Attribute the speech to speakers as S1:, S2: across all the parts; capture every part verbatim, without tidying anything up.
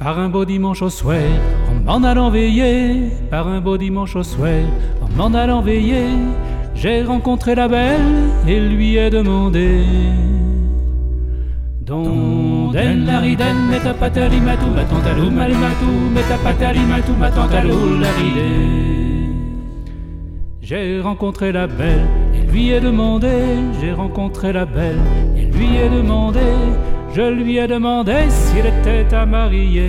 S1: Par un beau dimanche au soir, en m'en allant veiller, par un beau dimanche au soir, en m'en allant veiller, j'ai rencontré la belle et lui ai demandé. Don den la riden, mais ta patali matou, ma tantalou malimatou, mais ta patali matou, ma tantalou la ride. J'ai rencontré la belle et lui ai demandé, j'ai rencontré la belle et lui ai demandé, je lui ai demandé s'il était à marier.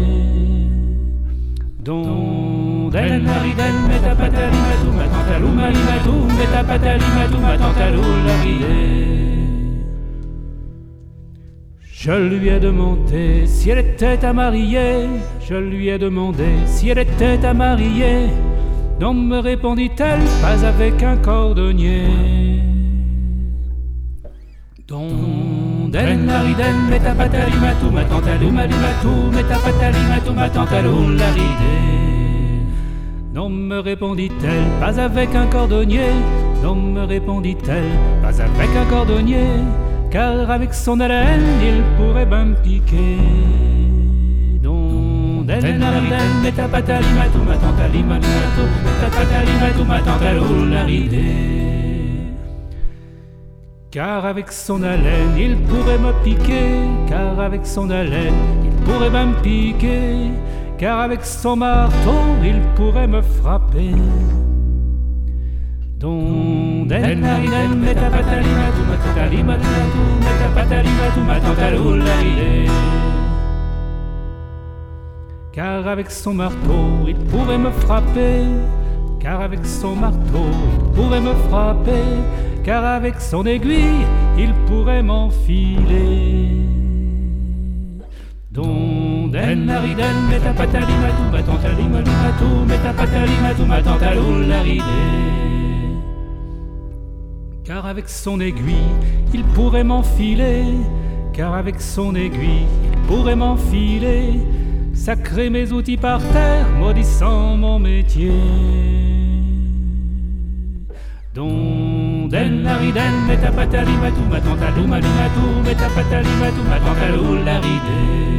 S1: Don den la riden, mais ta patali matou, ma tantalou malimatou, mais ta patali matou, ma tantalou la ride. Je lui ai demandé si elle était à marier, je lui ai demandé si elle était à marier. Non, me répondit-elle, pas avec un cordonnier. Don den la riden, mais ta patali matou, ma tantalou malimatou, mais ta patali matou, ma tantalou la ride. Non, me répondit-elle, pas avec un cordonnier. Non, me répondit-elle, pas avec un cordonnier. Car avec son haleine, il pourrait ben me piquer. Don den la riden, mais ta patali matou, ma tantali malimatou, mais ta patali matou, ma tantalou la ride. Car avec son haleine, il pourrait me piquer. Car avec son haleine, il pourrait ben me piquer. Car avec son marteau, il pourrait me frapper. Don den la riden, mais ta patali matou, ma tantali malimatou, mais ta patali matou, ma tantalou la ride. Car avec son marteau, il pourrait me frapper. Car avec son marteau, il pourrait me frapper. Car avec son aiguille, il pourrait m'enfiler. Don den la riden, mais ta patali matou, ma tantali malimatou, mais ta patali matou, ma tantalou la ride. Car avec son aiguille, il pourrait m'enfiler. Car avec son aiguille, il pourrait m'enfiler. Sacrer mes outils par terre, maudissant mon métier. Don den la riden, mais ta patali matou, ma tantalou malimatou, mais ta patali matou, ma tantalou la ride.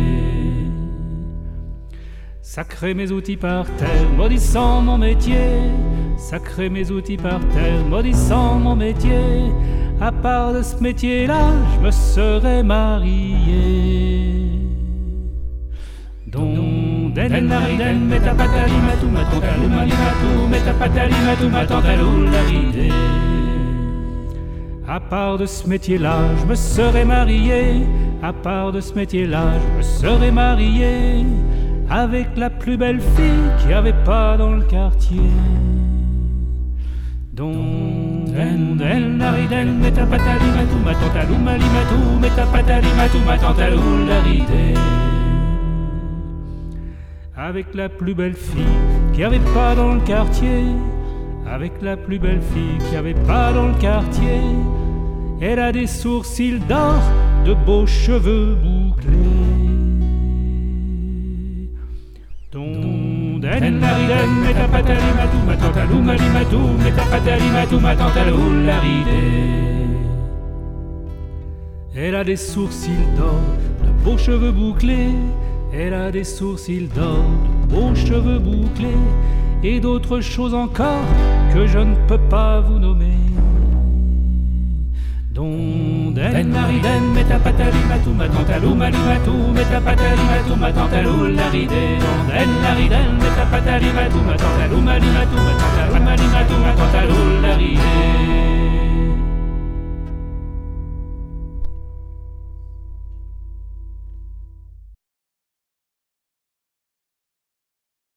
S1: Sacrer mes outils par terre, maudissant mon métier. Sacrer mes outils par terre, maudissant mon métier. À part de ce métier-là, je me serais marié. Don den la riden, mais ta patali matou, ma tantalou malimatou, mais ta patali matou, ma tantalou la ride. À part de ce métier-là, je me serais marié. À part de ce métier-là, je me serais marié avec la plus belle fille qu'il n'y avait pas dans le quartier. Don den la riden, mais ta patali matou, ma tantalou malimatou, mais ta patali matou, ma tantalou la ride. Avec la plus belle fille qu'il n'y avait pas dans le quartier. Avec la plus belle fille qu'il n'y avait pas dans le quartier. Elle a des sourcils d'or, de beaux cheveux bouclés. Don den la riden, mais ta patali matou, ma tantalou malimatou, mais ta patali matou, ma tantalou la ride. Elle a des sourcils d'or, de beaux cheveux bouclés. Elle a des sourcils d'or, de beaux cheveux bouclés. Et d'autres choses encore que je ne peux pas vous nommer. Don den la riden, mais ta patali matou, ma tantalou malimatou, mais ta patali matou, ma tantalou la ride. Don den la riden, mais ta patali matou, ma tantalou malimatou, ma tantalou malimatou.